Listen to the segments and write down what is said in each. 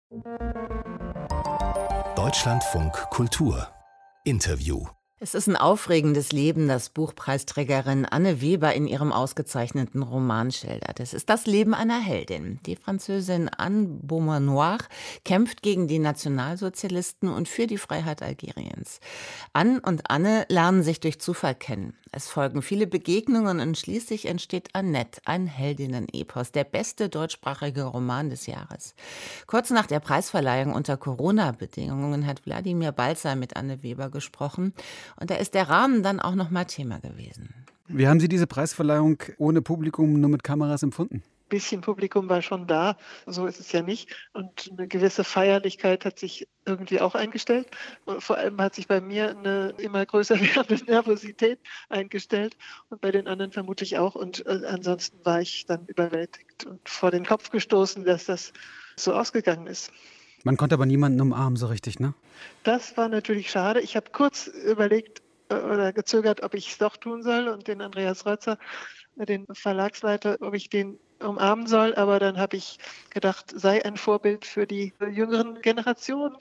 Deutschlandfunk Kultur Interview. Es ist ein aufregendes Leben, das Buchpreisträgerin Anne Weber in ihrem ausgezeichneten Roman schildert. Es ist das Leben einer Heldin. Die Französin Anne Beaumanoir kämpft gegen die Nationalsozialisten und für die Freiheit Algeriens. Anne und Anne lernen sich durch Zufall kennen. Es folgen viele Begegnungen und schließlich entsteht Annette, ein Heldinnen-Epos, der beste deutschsprachige Roman des Jahres. Kurz nach der Preisverleihung unter Corona-Bedingungen hat Wladimir Balzer mit Anne Weber gesprochen. Und da ist der Rahmen dann auch noch mal Thema gewesen. Wie haben Sie diese Preisverleihung ohne Publikum, nur mit Kameras empfunden? Ein bisschen Publikum war schon da, so ist es ja nicht. Und eine gewisse Feierlichkeit hat sich irgendwie auch eingestellt. Und vor allem hat sich bei mir eine immer größer werdende Nervosität eingestellt und bei den anderen vermutlich auch. Und ansonsten war ich dann überwältigt und vor den Kopf gestoßen, dass das so ausgegangen ist. Man konnte aber niemanden umarmen so richtig, ne? Das war natürlich schade. Ich habe kurz überlegt oder gezögert, ob ich es doch tun soll und den Andreas Rötzer, den Verlagsleiter, ob ich den umarmen soll. Aber dann habe ich gedacht, sei ein Vorbild für die jüngeren Generationen.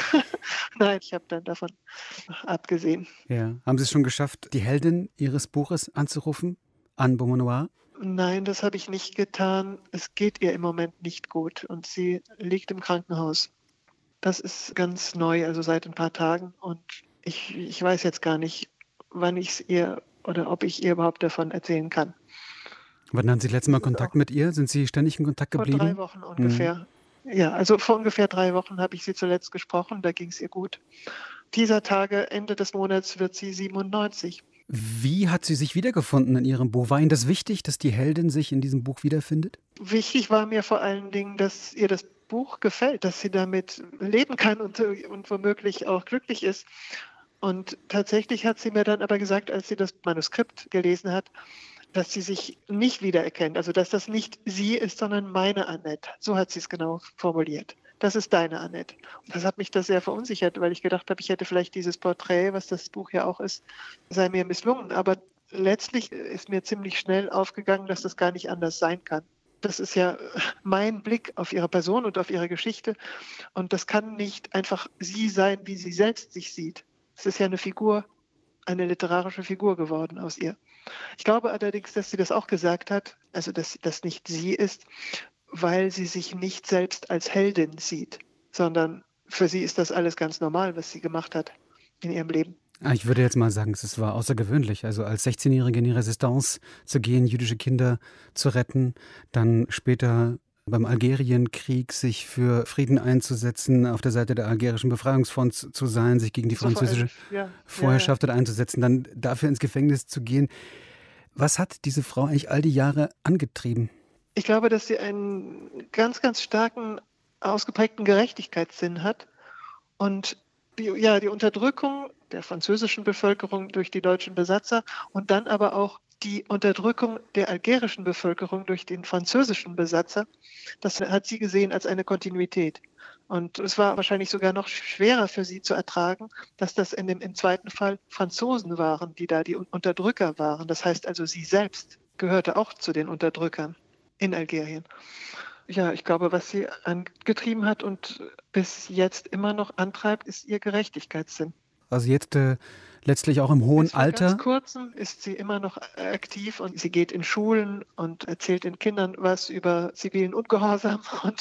Nein, ich habe dann davon abgesehen. Ja. Haben Sie es schon geschafft, die Heldin Ihres Buches anzurufen, Anne Beaumanoir? Nein, das habe ich nicht getan. Es geht ihr im Moment nicht gut und sie liegt im Krankenhaus. Das ist ganz neu, also seit ein paar Tagen. Und ich weiß jetzt gar nicht, wann ich es ihr oder ob ich ihr überhaupt davon erzählen kann. Wann hatten Sie das letzte Mal Kontakt mit ihr? Sind Sie ständig in Kontakt geblieben? Vor 3 Wochen ungefähr. Ja, also vor ungefähr 3 Wochen habe ich sie zuletzt gesprochen. Da ging es ihr gut. Dieser Tage, Ende des Monats, wird sie 97. Wie hat sie sich wiedergefunden in Ihrem Buch? War Ihnen das wichtig, dass die Heldin sich in diesem Buch wiederfindet? Wichtig war mir vor allen Dingen, dass ihr das Buch gefällt, dass sie damit leben kann und womöglich auch glücklich ist. Und tatsächlich hat sie mir dann aber gesagt, als sie das Manuskript gelesen hat, dass sie sich nicht wiedererkennt. Also dass das nicht sie ist, sondern meine Annette. So hat sie es genau formuliert. Das ist deine Annette. Und das hat mich da sehr verunsichert, weil ich gedacht habe, ich hätte vielleicht dieses Porträt, was das Buch ja auch ist, sei mir misslungen. Aber letztlich ist mir ziemlich schnell aufgegangen, dass das gar nicht anders sein kann. Das ist ja mein Blick auf ihre Person und auf ihre Geschichte. Und das kann nicht einfach sie sein, wie sie selbst sich sieht. Es ist ja eine Figur, eine literarische Figur geworden aus ihr. Ich glaube allerdings, dass sie das auch gesagt hat, also dass das nicht sie ist, weil sie sich nicht selbst als Heldin sieht, sondern für sie ist das alles ganz normal, was sie gemacht hat in ihrem Leben. Ich würde jetzt mal sagen, es war außergewöhnlich. Also als 16-Jährige in die Resistance zu gehen, jüdische Kinder zu retten, dann später beim Algerienkrieg sich für Frieden einzusetzen, auf der Seite der algerischen Befreiungsfront zu sein, sich gegen die französische Vorherrschaft einzusetzen, dann dafür ins Gefängnis zu gehen. Was hat diese Frau eigentlich all die Jahre angetrieben? Ich glaube, dass sie einen ganz, ganz starken, ausgeprägten Gerechtigkeitssinn hat und die Unterdrückung der französischen Bevölkerung durch die deutschen Besatzer und dann aber auch die Unterdrückung der algerischen Bevölkerung durch den französischen Besatzer, das hat sie gesehen als eine Kontinuität. Und es war wahrscheinlich sogar noch schwerer für sie zu ertragen, dass das im zweiten Fall Franzosen waren, die da die Unterdrücker waren. Das heißt also, sie selbst gehörte auch zu den Unterdrückern in Algerien. Ja, ich glaube, was sie angetrieben hat und bis jetzt immer noch antreibt, ist ihr Gerechtigkeitssinn. Also jetzt letztlich auch im hohen Alter? Ganz kurzem ist sie immer noch aktiv und sie geht in Schulen und erzählt den Kindern was über zivilen Ungehorsam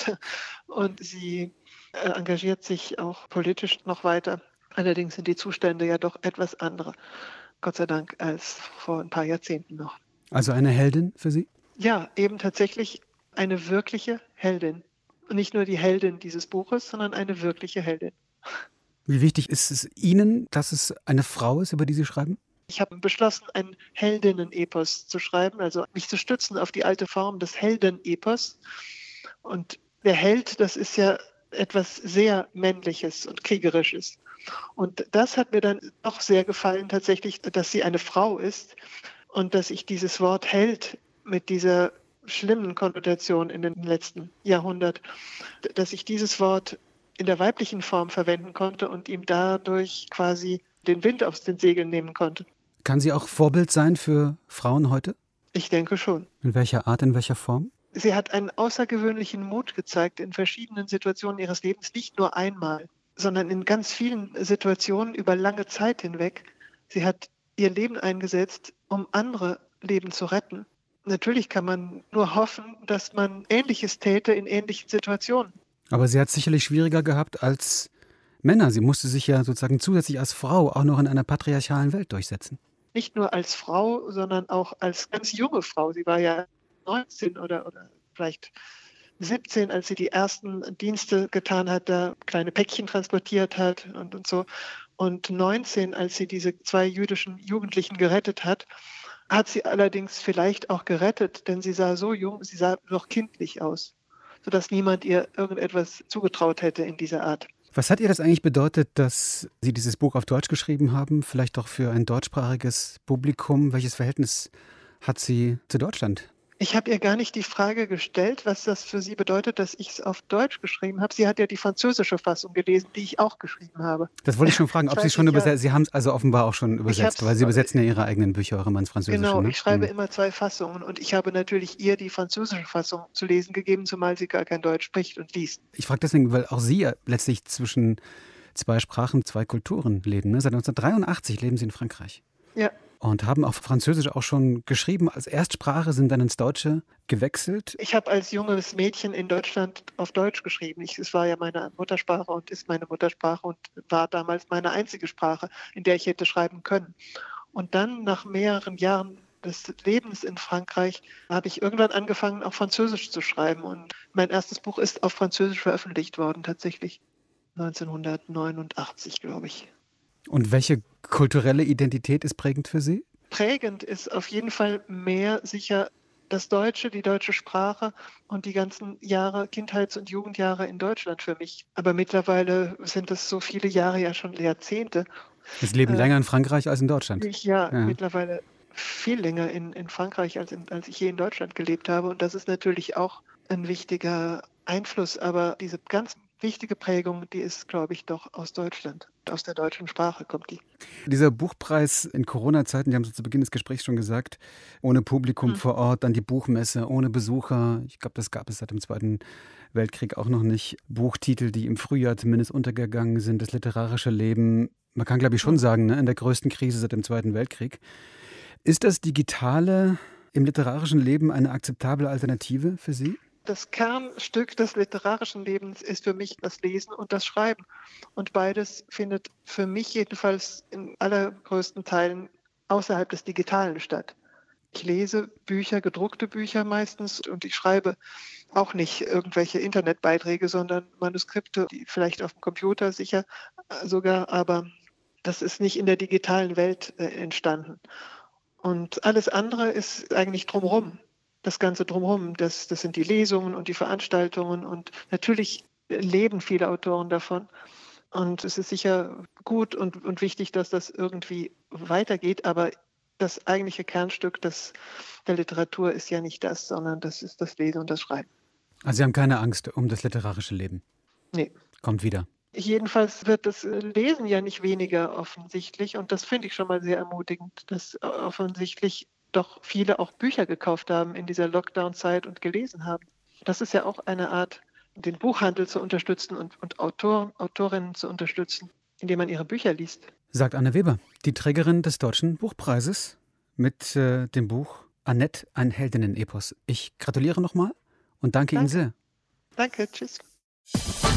und sie engagiert sich auch politisch noch weiter. Allerdings sind die Zustände ja doch etwas andere, Gott sei Dank, als vor ein paar Jahrzehnten noch. Also eine Heldin für Sie? Ja, eben tatsächlich eine wirkliche Heldin. Und nicht nur die Heldin dieses Buches, sondern eine wirkliche Heldin. Wie wichtig ist es Ihnen, dass es eine Frau ist, über die Sie schreiben? Ich habe beschlossen, ein Heldinnen-Epos zu schreiben, also mich zu stützen auf die alte Form des Helden-Epos. Und der Held, das ist ja etwas sehr Männliches und Kriegerisches. Und das hat mir dann auch sehr gefallen, tatsächlich, dass sie eine Frau ist und dass ich dieses Wort Held mit dieser schlimmen Konnotation in den letzten Jahrhundert, dass ich dieses Wort in der weiblichen Form verwenden konnte und ihm dadurch quasi den Wind aus den Segeln nehmen konnte. Kann sie auch Vorbild sein für Frauen heute? Ich denke schon. In welcher Art, in welcher Form? Sie hat einen außergewöhnlichen Mut gezeigt in verschiedenen Situationen ihres Lebens, nicht nur einmal, sondern in ganz vielen Situationen über lange Zeit hinweg. Sie hat ihr Leben eingesetzt, um andere Leben zu retten. Natürlich kann man nur hoffen, dass man Ähnliches täte in ähnlichen Situationen. Aber sie hat es sicherlich schwieriger gehabt als Männer. Sie musste sich ja sozusagen zusätzlich als Frau auch noch in einer patriarchalen Welt durchsetzen. Nicht nur als Frau, sondern auch als ganz junge Frau. Sie war ja 19 oder vielleicht 17, als sie die ersten Dienste getan hat, da kleine Päckchen transportiert hat und so. Und 19, als sie diese 2 jüdischen Jugendlichen gerettet hat sie allerdings vielleicht auch gerettet, denn sie sah so jung, sie sah noch kindlich aus, sodass niemand ihr irgendetwas zugetraut hätte in dieser Art. Was hat ihr das eigentlich bedeutet, dass Sie dieses Buch auf Deutsch geschrieben haben, vielleicht auch für ein deutschsprachiges Publikum? Welches Verhältnis hat sie zu Deutschland? Ich habe ihr gar nicht die Frage gestellt, was das für sie bedeutet, dass ich es auf Deutsch geschrieben habe. Sie hat ja die französische Fassung gelesen, die ich auch geschrieben habe. Das wollte ich schon fragen, ob Sie schon übersetzt. Sie haben es also offenbar auch schon übersetzt, weil Sie übersetzen ja Ihre eigenen Bücher auch immer ins Französische. Genau, ne? ich schreibe immer 2 Fassungen und ich habe natürlich ihr die französische Fassung zu lesen gegeben, zumal sie gar kein Deutsch spricht und liest. Ich frage deswegen, weil auch Sie ja letztlich zwischen 2 Sprachen, 2 Kulturen leben. Ne? Seit 1983 leben Sie in Frankreich. Ja. Und haben auf Französisch auch schon geschrieben als Erstsprache, sind dann ins Deutsche gewechselt. Ich habe als junges Mädchen in Deutschland auf Deutsch geschrieben. Es war ja meine Muttersprache und ist meine Muttersprache und war damals meine einzige Sprache, in der ich hätte schreiben können. Und dann nach mehreren Jahren des Lebens in Frankreich habe ich irgendwann angefangen, auf Französisch zu schreiben. Und mein erstes Buch ist auf Französisch veröffentlicht worden, tatsächlich 1989, glaube ich. Und welche kulturelle Identität ist prägend für Sie? Prägend ist auf jeden Fall mehr sicher das Deutsche, die deutsche Sprache und die ganzen Jahre, Kindheits- und Jugendjahre in Deutschland für mich. Aber mittlerweile sind es so viele Jahre, ja schon Jahrzehnte. Sie leben länger in Frankreich als in Deutschland. Ja, mittlerweile viel länger in Frankreich, als ich je in Deutschland gelebt habe. Und das ist natürlich auch ein wichtiger Einfluss. Aber diese ganz wichtige Prägung, die ist, glaube ich, doch aus Deutschland. Aus der deutschen Sprache kommt die. Dieser Buchpreis in Corona-Zeiten, die haben Sie zu Beginn des Gesprächs schon gesagt, ohne Publikum vor Ort, dann die Buchmesse, ohne Besucher. Ich glaube, das gab es seit dem Zweiten Weltkrieg auch noch nicht. Buchtitel, die im Frühjahr zumindest untergegangen sind, das literarische Leben. Man kann, glaube ich, schon sagen, ne, in der größten Krise seit dem Zweiten Weltkrieg. Ist das Digitale im literarischen Leben eine akzeptable Alternative für Sie? Das Kernstück des literarischen Lebens ist für mich das Lesen und das Schreiben. Und beides findet für mich jedenfalls in allergrößten Teilen außerhalb des Digitalen statt. Ich lese Bücher, gedruckte Bücher meistens, und ich schreibe auch nicht irgendwelche Internetbeiträge, sondern Manuskripte, die vielleicht auf dem Computer sicher sogar, aber das ist nicht in der digitalen Welt entstanden. Und alles andere ist eigentlich drumherum. Das Ganze drumherum, das sind die Lesungen und die Veranstaltungen, und natürlich leben viele Autoren davon. Und es ist sicher gut und wichtig, dass das irgendwie weitergeht, aber das eigentliche Kernstück der Literatur ist ja nicht das, sondern das ist das Lesen und das Schreiben. Also Sie haben keine Angst um das literarische Leben? Nee. Kommt wieder. Jedenfalls wird das Lesen ja nicht weniger offensichtlich, und das finde ich schon mal sehr ermutigend, dass offensichtlich doch viele auch Bücher gekauft haben in dieser Lockdown-Zeit und gelesen haben. Das ist ja auch eine Art, den Buchhandel zu unterstützen und Autorinnen zu unterstützen, indem man ihre Bücher liest. Sagt Anne Weber, die Trägerin des Deutschen Buchpreises mit dem Buch Annette, ein Heldinnen-Epos. Ich gratuliere nochmal und danke Ihnen sehr. Danke, tschüss.